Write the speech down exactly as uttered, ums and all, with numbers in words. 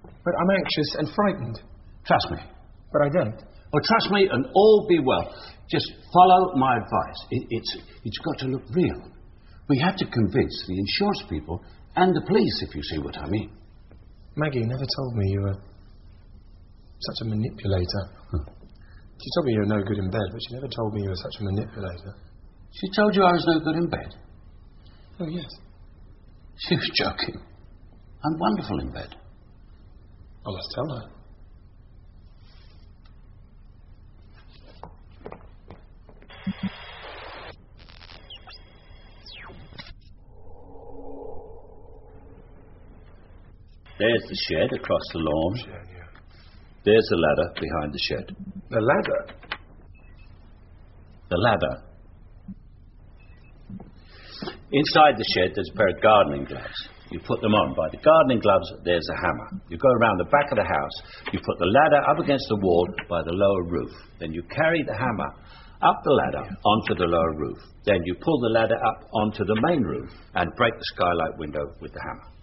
But I'm anxious and frightened. Trust me. But I don't. Oh, trust me and all be well. Just follow my advice. It, it's, it's got to look real. We have to convince the insurance people and the police, if you see what I mean. Maggie never told me you were such a manipulator. Huh. She told me you were no good in bed, but she never told me you were such a manipulator. She told you I was no good in bed? Oh, yes. She was joking. I'm wonderful in bed. I must tell her. There's the shed across the lawn. Shed, yeah. There's the ladder behind the shed. The ladder? The ladder. Inside the shed, there's a pair of gardening gloves. You put them on. By the gardening gloves, there's a hammer. You go around the back of the house. You put the ladder up against the wall by the lower roof. Then you carry the hammer up the ladder onto the lower roof. Then you pull the ladder up onto the main roof and break the skylight window with the hammer.